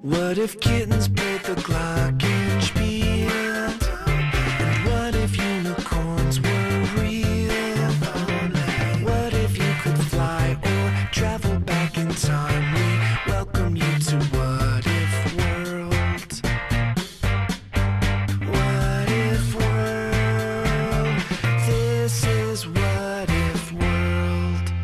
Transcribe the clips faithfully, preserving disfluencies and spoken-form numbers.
What if kittens played the glockenspiel? And what if unicorns were real? What if you could fly or travel back in time? We welcome you to What If World. What If World? This is What If World.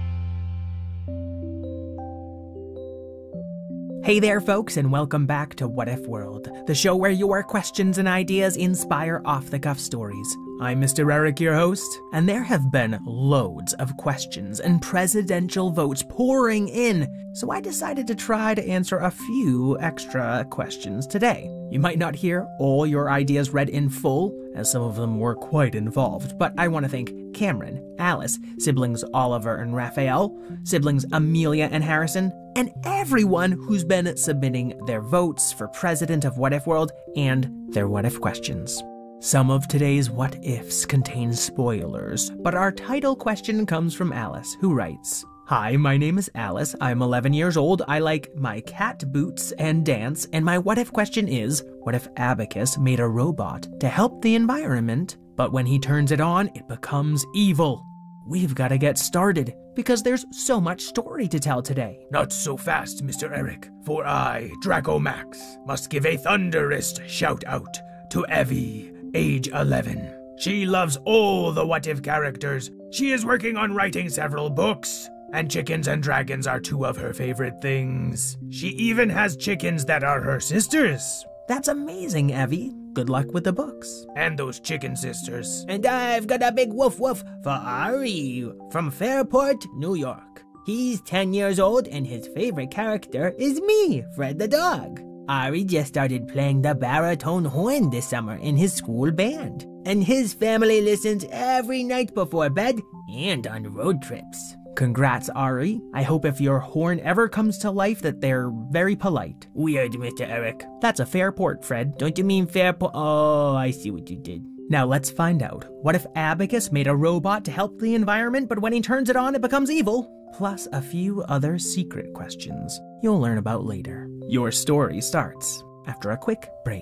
Hey there, folks, and welcome back to What If World, the show where your questions and ideas inspire off-the-cuff stories. I'm Mister Eric, your host, and there have been loads of questions and presidential votes pouring in, so I decided to try to answer a few extra questions today. You might not hear all your ideas read in full, as some of them were quite involved, but I want to thank Cameron, Alice, siblings Oliver and Raphael, siblings Amelia and Harrison, and everyone who's been submitting their votes for president of What If World and their What If questions. Some of today's What Ifs contain spoilers, but our title question comes from Alice, who writes, "Hi, my name is Alice. I'm eleven years old. I like my cat boots and dance, and my what if question is, what if Abacus made a robot to help the environment, but when he turns it on, it becomes evil? We've got to get started, because there's so much story to tell today." Not so fast, Mister Eric, for I, Draco Max, must give a thunderous shout-out to Evie, age eleven. She loves all the What If characters. She is working on writing several books, and chickens and dragons are two of her favorite things. She even has chickens that are her sisters. That's amazing, Evie. Good luck with the books. And those chicken sisters. And I've got a big woof woof for Ari from Fairport, New York. He's ten years old and his favorite character is me, Fred the dog. Ari just started playing the baritone horn this summer in his school band. And his family listens every night before bed and on road trips. Congrats, Ari. I hope if your horn ever comes to life that they're very polite. Weird, Mister Eric. That's a Fairport, Fred. Don't you mean Fairport? Oh, I see what you did. Now let's find out. What if Abacus made a robot to help the environment, but when he turns it on, it becomes evil? Plus a few other secret questions you'll learn about later. Your story starts after a quick break.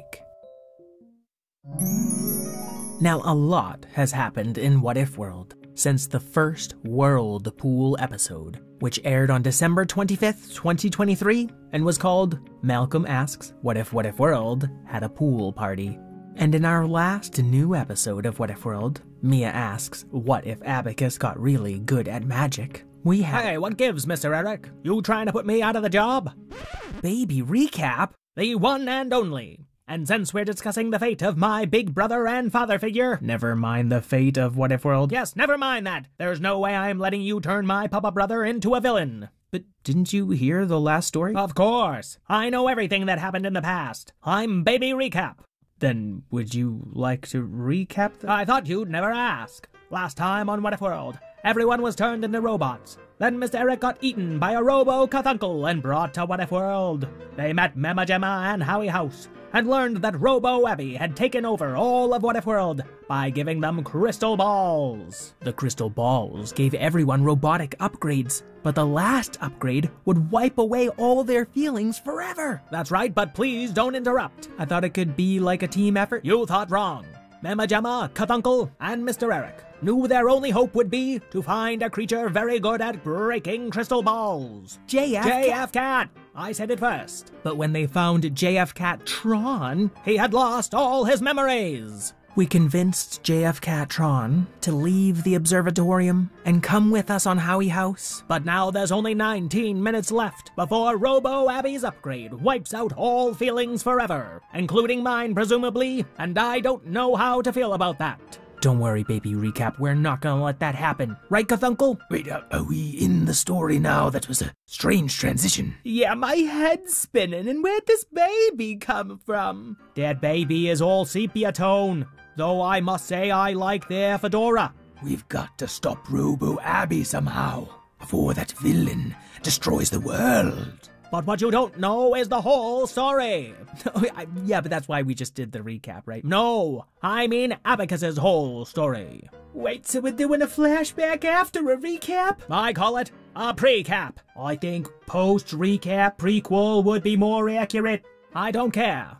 Now, a lot has happened in What If World since the first Whirlpool episode, which aired on December twenty-fifth, twenty twenty-three, and was called Malcolm Asks What If What If World Had a Pool Party. And in our last new episode of What If World, Mia asks what if Abacus got really good at magic. We have— Hey, what gives, Mister Eric? You trying to put me out of the job? Baby recap? The one and only. And since we're discussing the fate of my big brother and father figure— Never mind the fate of What If World. Yes, never mind that. There's no way I'm letting you turn my papa brother into a villain. But didn't you hear the last story? Of course. I know everything that happened in the past. I'm Baby Recap. Then would you like to recap the— I thought you'd never ask. Last time on What If World, everyone was turned into robots. Then Mister Eric got eaten by a Robo-Cthulhu and brought to What If World. They met Mama Gemma and Howie House, and learned that Robo-Abby had taken over all of What If World by giving them crystal balls. The crystal balls gave everyone robotic upgrades, but the last upgrade would wipe away all their feelings forever. That's right, but please don't interrupt. I thought it could be like a team effort. You thought wrong. Mama Gemma, Cthulhu, and Mister Eric knew their only hope would be to find a creature very good at breaking crystal balls. J F J F Cat. I said it first. But when they found J F Cat Tron, he had lost all his memories. We convinced J F Cat Tron to leave the observatorium and come with us on Howie House. But now there's only nineteen minutes left before Robo-Abby's upgrade wipes out all feelings forever, including mine presumably, and I don't know how to feel about that. Don't worry, Baby Recap, we're not gonna let that happen. Right, Cthulhu? Wait, uh, are we in the story now? That was a strange transition. Yeah, my head's spinning, and where'd this baby come from? That baby is all sepia tone, though I must say I like their fedora. We've got to stop Robo-Abby somehow, before that villain destroys the world. But what you don't know is the whole story. Yeah, but that's why we just did the recap, right? No, I mean Abacus's whole story. Wait, so we're doing a flashback after a recap? I call it a pre-cap. I think post-recap prequel would be more accurate. I don't care.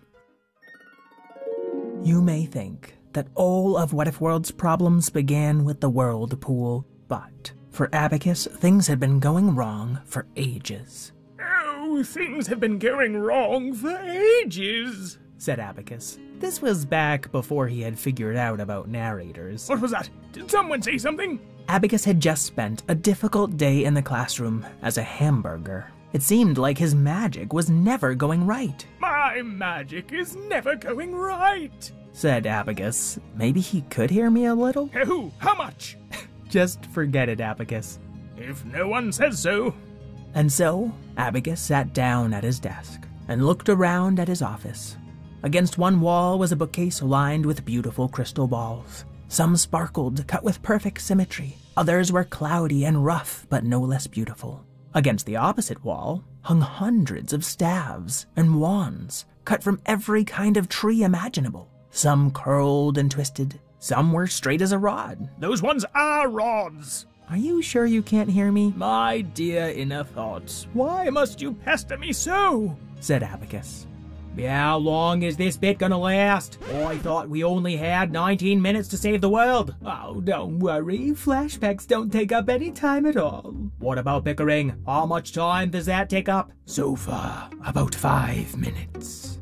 You may think that all of What If World's problems began with the whirlpool, but for Abacus, things had been going wrong for ages. Oh, things have been going wrong for ages, said Abacus. This was back before he had figured out about narrators. What was that? Did someone say something? Abacus had just spent a difficult day in the classroom as a hamburger. It seemed like his magic was never going right. My magic is never going right, said Abacus. Maybe he could hear me a little? Oh, how much? Just forget it, Abacus. If no one says so. And so, Abacus sat down at his desk and looked around at his office. Against one wall was a bookcase lined with beautiful crystal balls. Some sparkled, cut with perfect symmetry. Others were cloudy and rough, but no less beautiful. Against the opposite wall hung hundreds of staves and wands, cut from every kind of tree imaginable. Some curled and twisted, some were straight as a rod. Those ones are rods. Are you sure you can't hear me? My dear inner thoughts, why must you pester me so? Said Abacus. How long is this bit gonna last? I thought we only had nineteen minutes to save the world. Oh, don't worry. Flashbacks don't take up any time at all. What about bickering? How much time does that take up? So far, about five minutes.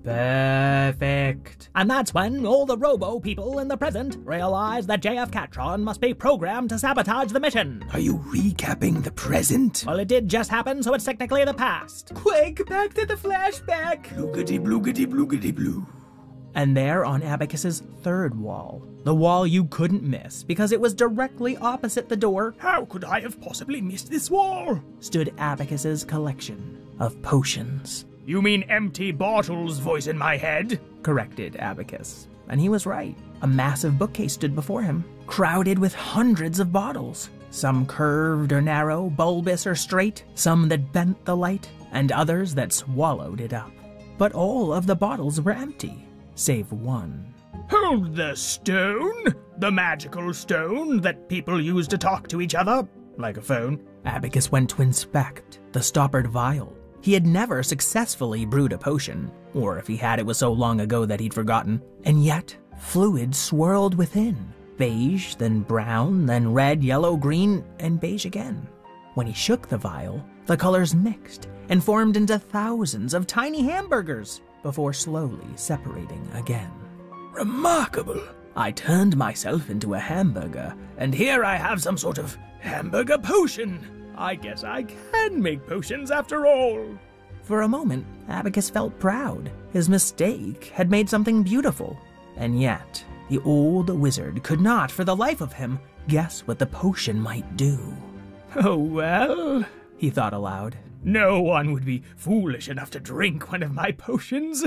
Perfect. And that's when all the Robo people in the present realize that J F Catron must be programmed to sabotage the mission. Are you recapping the present? Well, it did just happen, so it's technically the past. Quick, back to the flashback. Bloogity bloogity bloogity blue. And there on Abacus's third wall, the wall you couldn't miss because it was directly opposite the door. How could I have possibly missed this wall? Stood Abacus's collection of potions. You mean empty bottles, voice in my head? Corrected Abacus. And he was right. A massive bookcase stood before him, crowded with hundreds of bottles. Some curved or narrow, bulbous or straight, some that bent the light, and others that swallowed it up. But all of the bottles were empty, save one. Hold the stone? The magical stone that people use to talk to each other? Like a phone? Abacus went to inspect the stoppered vial. He had never successfully brewed a potion, or if he had, it was so long ago that he'd forgotten. And yet, fluid swirled within. Beige, then brown, then red, yellow, green, and beige again. When he shook the vial, the colors mixed and formed into thousands of tiny hamburgers before slowly separating again. Remarkable. I turned myself into a hamburger, and here I have some sort of hamburger potion. I guess I can make potions after all. For a moment, Abacus felt proud. His mistake had made something beautiful. And yet, the old wizard could not, for the life of him, guess what the potion might do. Oh well, he thought aloud. No one would be foolish enough to drink one of my potions.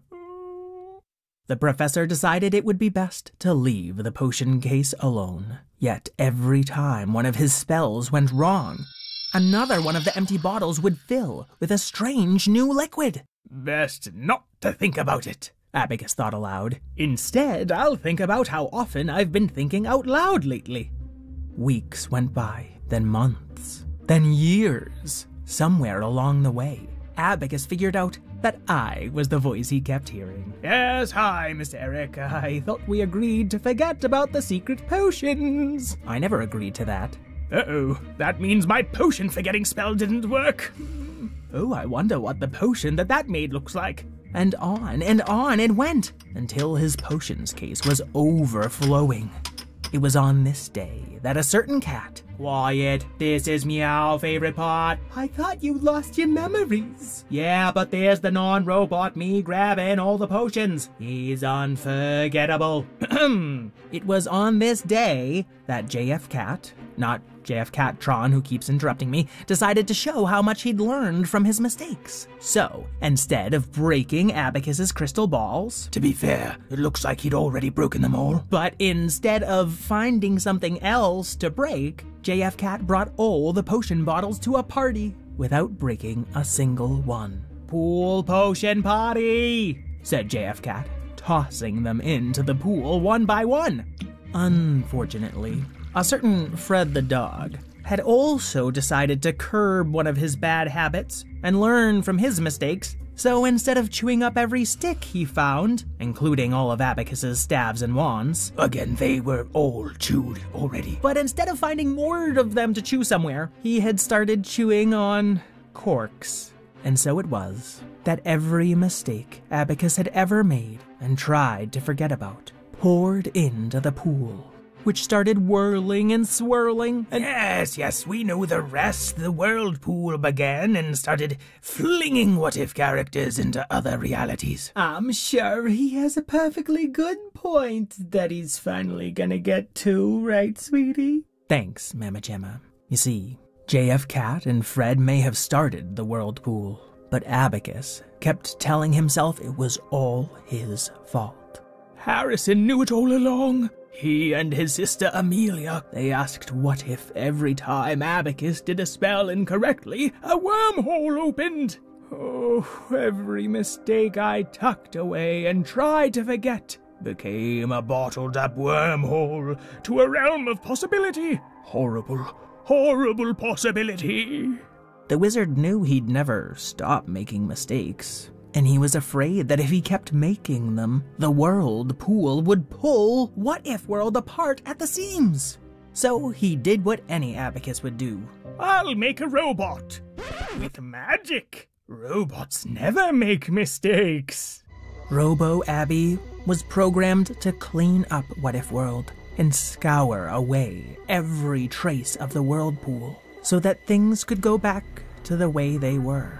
The professor decided it would be best to leave the potion case alone. Yet every time one of his spells went wrong, another one of the empty bottles would fill with a strange new liquid. Best not to think about it, Abacus thought aloud. Instead, I'll think about how often I've been thinking out loud lately. Weeks went by, then months, then years. Somewhere along the way, Abacus figured out that I was the voice he kept hearing. Yes, hi, Mister Eric. I thought we agreed to forget about the secret potions. I never agreed to that. Uh-oh, that means my potion forgetting spell didn't work. Oh, I wonder what the potion that that made looks like. And on and on it went, until his potions case was overflowing. It was on this day that a certain cat... Quiet, this is Meow favorite part. I thought you lost your memories. Yeah, but there's the non-robot me grabbing all the potions. He's unforgettable. It was on this day that J F Cat, not J F Catron who keeps interrupting me, decided to show how much he'd learned from his mistakes. So, instead of breaking Abacus's crystal balls... To be fair, it looks like he'd already broken them all. But instead of finding something else to break, J F Cat brought all the potion bottles to a party. without breaking a single one. "Pool potion party," said J F Cat, tossing them into the pool one by one. Unfortunately, a certain Fred the dog had also decided to curb one of his bad habits and learn from his mistakes. So instead of chewing up every stick he found, including all of Abacus's staves and wands, Again, they were all chewed already. but instead of finding more of them to chew somewhere, he had started chewing on corks. And so it was that every mistake Abacus had ever made and tried to forget about poured into the pool, which started whirling and swirling. And Yes, yes, we know the rest. The whirlpool began and started flinging what-if characters into other realities. I'm sure he has a perfectly good point that he's finally gonna get to, right, sweetie? thanks, Mama Gemma. You see, J F Cat and Fred may have started the whirlpool, but Abacus kept telling himself it was all his fault. Harrison knew it all along. He and his sister Amelia, they asked what if every time Abacus did a spell incorrectly, a wormhole opened. Oh, every mistake I tucked away and tried to forget became a bottled-up wormhole to a realm of possibility. Horrible, horrible possibility. The wizard knew he'd never stop making mistakes, and he was afraid that if he kept making them, the whirlpool would pull What If World apart at the seams. So he did what any Abacus would do. I'll make a robot with magic. Robots never make mistakes. Robo Abby was programmed to clean up What If World and scour away every trace of the whirlpool so that things could go back to the way they were.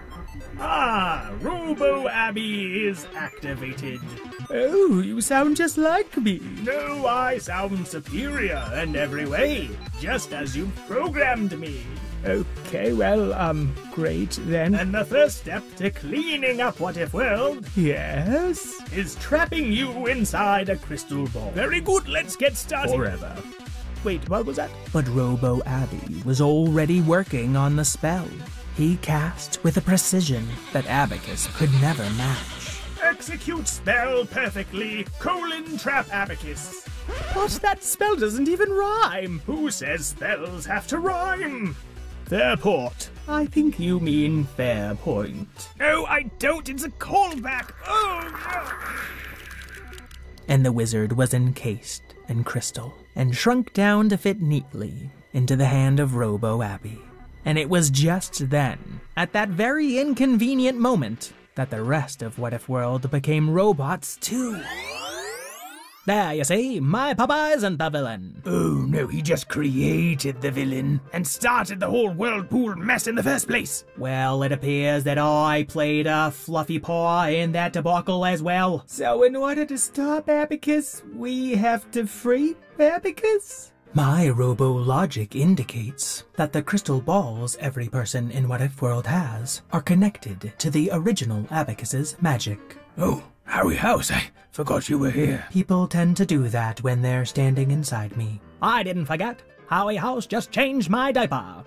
Ah, Robo Abby is activated. Oh, you sound just like me. No, I sound superior in every way, just as you programmed me. Okay, well, um, great then. And the first step to cleaning up What If World Yes? is trapping you inside a crystal ball. Very good, let's get started. Forever. Wait, what was that? But Robo Abby was already working on the spell. He cast with a precision that Abacus could never match. Execute spell perfectly, colon trap Abacus. But that spell doesn't even rhyme. Who says spells have to rhyme? Fairport. I think you mean fair point. No, I don't. It's a callback. Oh, And the wizard was encased in crystal and shrunk down to fit neatly into the hand of Robo Abby. And it was just then, at that very inconvenient moment, that the rest of What If World became robots too. There, you see, my Papa isn't the villain. Oh no, he just created the villain and started the whole whirlpool mess in the first place. Well, it appears that I played a fluffy paw in that debacle as well. So in order to stop Abacus, we have to free Abacus? My robo-logic indicates that the crystal balls every person in What If World has are connected to the original Abacus's magic. Oh, Harry House, I forgot you were here. People tend to do that when they're standing inside me. I didn't forget. Howie House just changed my diaper.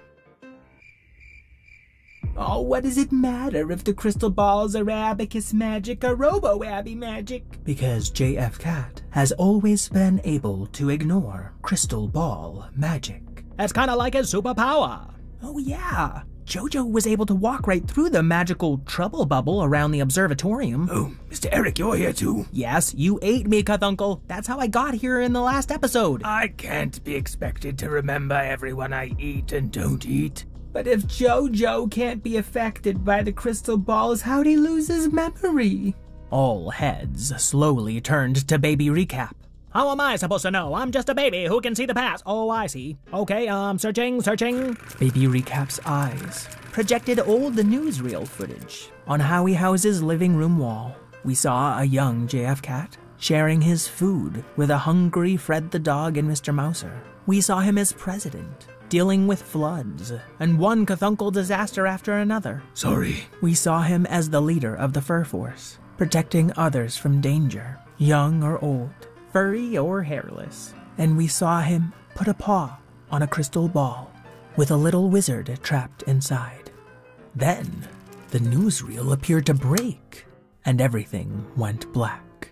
Oh, what does it matter if the crystal balls are Abacus magic or Robo Abby magic? Because J F Cat has always been able to ignore crystal ball magic. That's kind of like his superpower. Oh yeah, Jojo was able to walk right through the magical trouble bubble around the observatorium. Oh, Mister Eric, you're here too. Yes, you ate me, Cuthunkle. That's how I got here in the last episode. I can't be expected to remember everyone I eat and don't eat. But if Jojo can't be affected by the crystal balls, how'd he lose his memory? All heads slowly turned to Baby Recap. How am I supposed to know? I'm just a baby who can see the past. Oh, I see. Okay, um, searching, searching. Baby Recap's eyes projected old newsreel footage on Howie House's living room wall. We saw a young J F Cat sharing his food with a hungry Fred the dog and Mister Mouser. We saw him as president, dealing with floods and one Cthulhu disaster after another. Sorry. We saw him as the leader of the Fur Force, protecting others from danger, young or old, furry or hairless. And we saw him put a paw on a crystal ball with a little wizard trapped inside. Then, the newsreel appeared to break, and everything went black.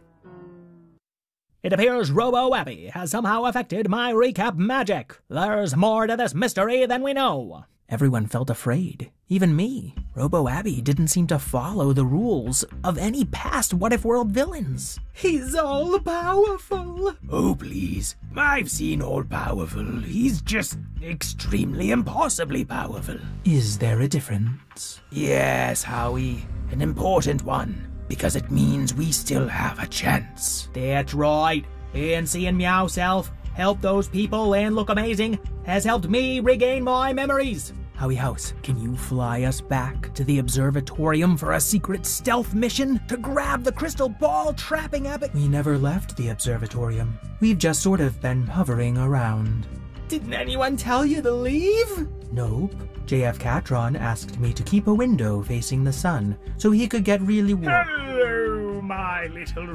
It appears Robo Abby has somehow affected my recap magic. There's more to this mystery than we know. Everyone felt afraid, even me. Robo Abby didn't seem to follow the rules of any past What If World villains. He's all-powerful. Oh, please. I've seen all-powerful. He's just extremely impossibly powerful. Is there a difference? Yes, Howie. An important one. Because it means we still have a chance. That's right. And seeing Meowself help those people and look amazing has helped me regain my memories. Howie House, can you fly us back to the observatorium for a secret stealth mission to grab the crystal ball trapping Abby? We never left the observatorium. We've just sort of been hovering around. Didn't anyone tell you to leave? Nope. J F Catron asked me to keep a window facing the sun so he could get really warm. Hello, my little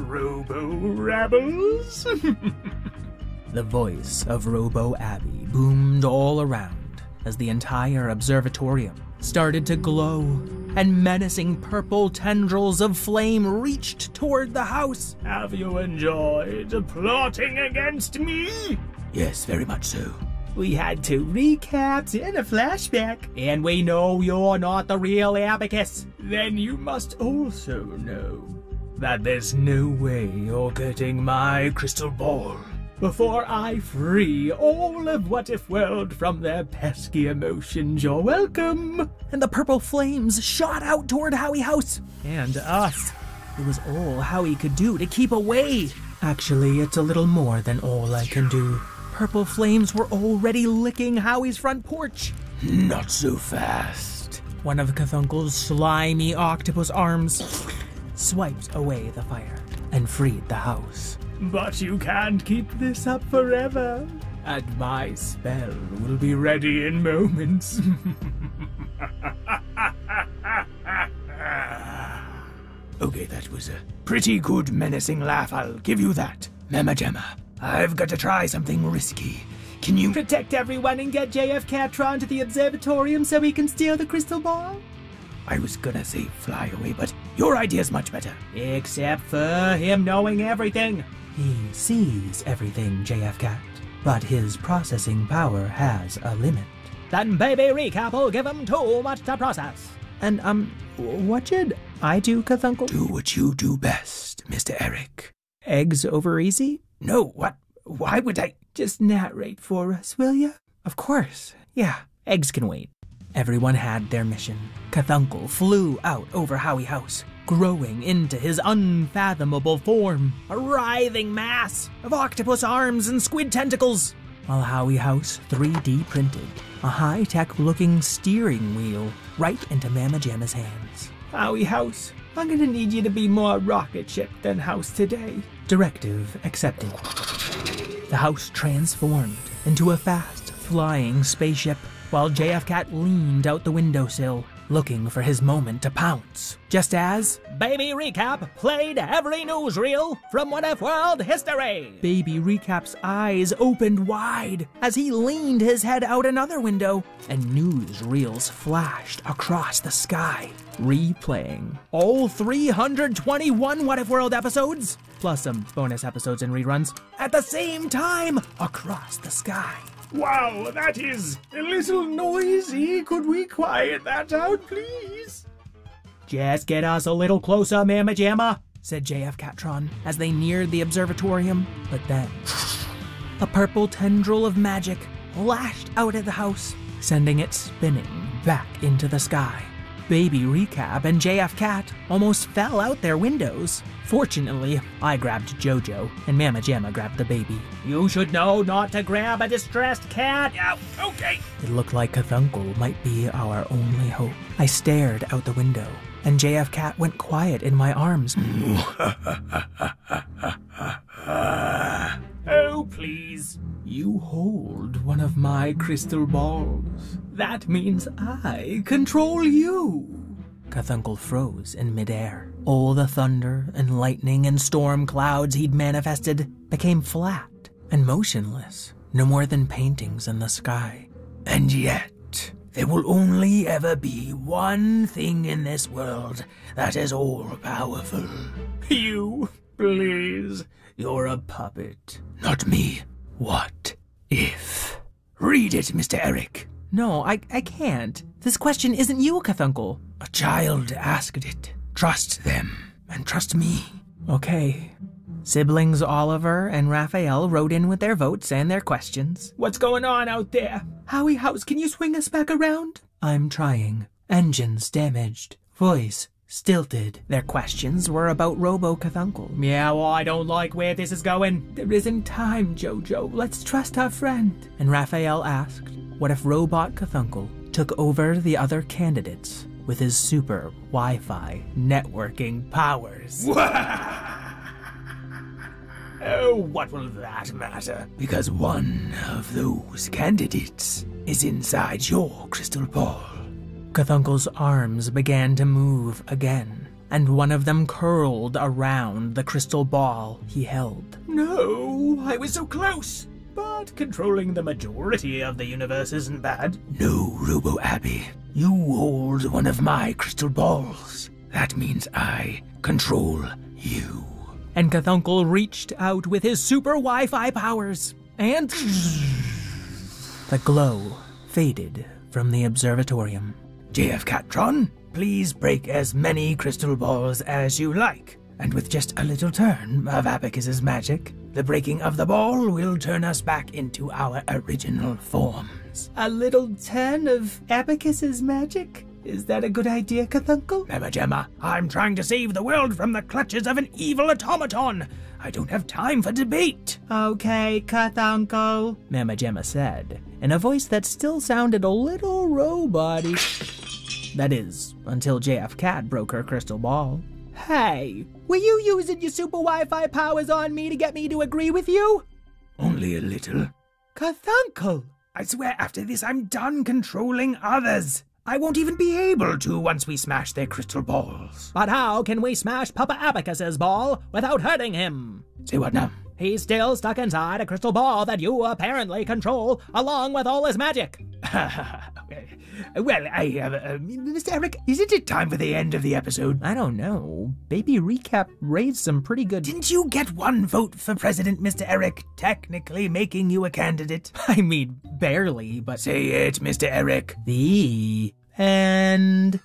robo-rebels. The voice of Robo Abby boomed all around as the entire observatorium started to glow, and menacing purple tendrils of flame reached toward the house. Have you enjoyed plotting against me? Yes, very much so. We had two recaps and a flashback, and we know you're not the real Abacus. Then you must also know that there's no way you're getting my crystal ball before I free all of What If World from their pesky emotions. You're welcome. And the purple flames shot out toward Howie House and us. It was all Howie could do to keep away. Actually, it's a little more than all I can do. Purple flames were already licking Howie's front porch. Not so fast. One of Cathuncle's slimy octopus arms swiped away the fire and freed the house. But you can't keep this up forever, and my spell will be ready in moments. Okay, that was a pretty good menacing laugh, I'll give you that. Mama Gemma, I've got to try something risky. Can you protect everyone and get J F Catron to the observatorium so we can steal the crystal ball? I was gonna say fly away, but your idea's much better. Except for him knowing everything. He sees everything, J F Cat, but his processing power has a limit. Then Baby Recap will give him too much to process. And, um, what should I do, Cathuncle? Do what you do best, Mister Eric. Eggs over easy? No, what? Why would I? Just narrate for us, will ya? Of course. Yeah, eggs can wait. Everyone had their mission. Cathuncle flew out over Howie House, growing into his unfathomable form, a writhing mass of octopus arms and squid tentacles, while Howie House three D printed a high-tech looking steering wheel right into Mama Jamma's hands. Howie House, I'm gonna need you to be more rocket ship than House today. Directive accepted. The house transformed into a fast-flying spaceship, while J F Cat leaned out the windowsill, looking for his moment to pounce. Just as Baby Recap played every newsreel from What If World history. Baby Recap's eyes opened wide as he leaned his head out another window, and newsreels flashed across the sky, replaying all three hundred twenty-one What If World episodes, plus some bonus episodes and reruns, at the same time across the sky. Wow, that is a little noisy. Could we quiet that out, please? Just get us a little closer, Mama Jamma, said J F Catron as they neared the observatorium. But then, a purple tendril of magic lashed out at the house, sending it spinning back into the sky. Baby Recap and J F Cat almost fell out their windows. Fortunately, I grabbed Jojo, and Mama Jamma grabbed the baby. You should know not to grab a distressed cat. Oh, okay. It looked like Cathuncle might be our only hope. I stared out the window, and J F Cat went quiet in my arms. Oh, please. You hold one of my crystal balls. That means I control you. Cathuncle froze in midair. All the thunder and lightning and storm clouds he'd manifested became flat and motionless, no more than paintings in the sky. And yet, There will only ever be one thing in this world that is all-powerful. You, please. You're a puppet. Not me. What if? Read it, Mister Eric. No, I, I can't. This question isn't you, Cthulhu. A child asked it. Trust them, and trust me. Okay. Siblings Oliver and Raphael wrote in with their votes and their questions. What's going on out there? Howie House, can you swing us back around? I'm trying. Engines damaged. Voice stilted. Their questions were about Robo-Cthulhu. Yeah, well, I don't like where this is going. There isn't time, Jojo. Let's trust our friend. And Raphael asked, what if Robot Cthulhu took over the other candidates with his super Wi-Fi networking powers? Oh, what will that matter? Because one of those candidates is inside your crystal ball. Cthulhu's arms began to move again, and one of them curled around the crystal ball he held. No, I was so close. But controlling the majority of the universe isn't bad. No, Robo Abby. You hold one of my crystal balls. That means I control you. And Cthulhu reached out with his super Wi-Fi powers, and the glow faded from the observatorium. J F Catron, please break as many crystal balls as you like. And with just a little turn of Abacus's magic, the breaking of the ball will turn us back into our original forms. A little turn of Abacus's magic? Is that a good idea, Cthulhu? Mama Gemma, I'm trying to save the world from the clutches of an evil automaton. I don't have time for debate. Okay, Cthulhu, Mama Gemma said, in a voice that still sounded a little robot-y. That is, until J F Cat broke her crystal ball. Hey, were you using your super Wi-Fi powers on me to get me to agree with you? Only a little. Cthulhu! I swear after this I'm done controlling others. I won't even be able to once we smash their crystal balls. But how can we smash Papa Abacus's ball without hurting him? Say what now? He's still stuck inside a crystal ball that you apparently control, along with all his magic. Well, I have... Uh, Mister Eric, isn't it time for the end of the episode? I don't know. Baby Recap raised some pretty good... Didn't you get one vote for president, Mister Eric, technically making you a candidate? I mean, barely, but... Say it, Mister Eric. The end.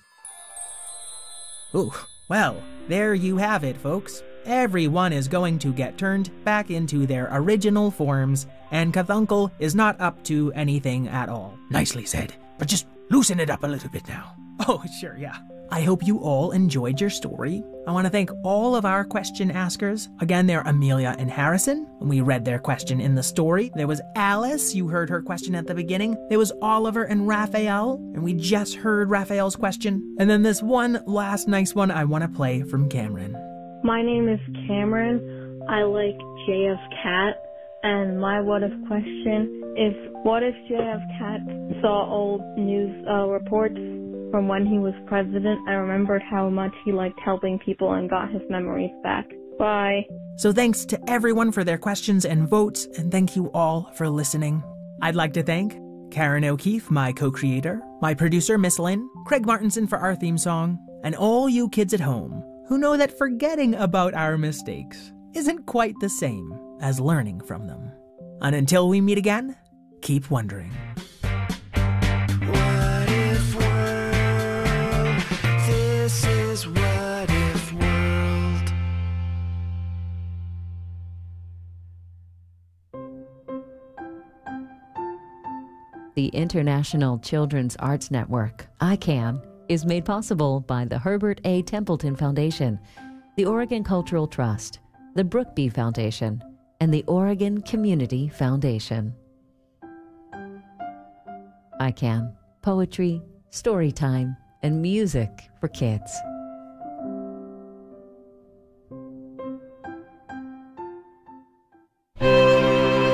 Ooh, well, there you have it, folks. Everyone is going to get turned back into their original forms, and Cthulhu is not up to anything at all. Nicely said, but just loosen it up a little bit now. Oh, sure, yeah. I hope you all enjoyed your story. I want to thank all of our question askers. Again, they're Amelia and Harrison. We read their question in the story. There was Alice, you heard her question at the beginning. There was Oliver and Raphael, and we just heard Raphael's question. And then this one last nice one I want to play from Cameron. My name is Cameron. I like J F Cat, and my what if question is, what if J F Cat saw old news uh, reports from when he was president and remembered how much he liked helping people and got his memories back? Bye. So thanks to everyone for their questions and votes, and thank you all for listening. I'd like to thank Karen O'Keefe, my co-creator, my producer, Miss Lynn, Craig Martinson for our theme song, and all you kids at home who know that forgetting about our mistakes isn't quite the same as learning from them. And until we meet again, keep wondering. What if world? This is What If World. The International Children's Arts Network, I CAN, is made possible by the Herbert A. Templeton Foundation, the Oregon Cultural Trust, the Brookby Foundation, and the Oregon Community Foundation. I CAN, poetry, story time, and music for kids.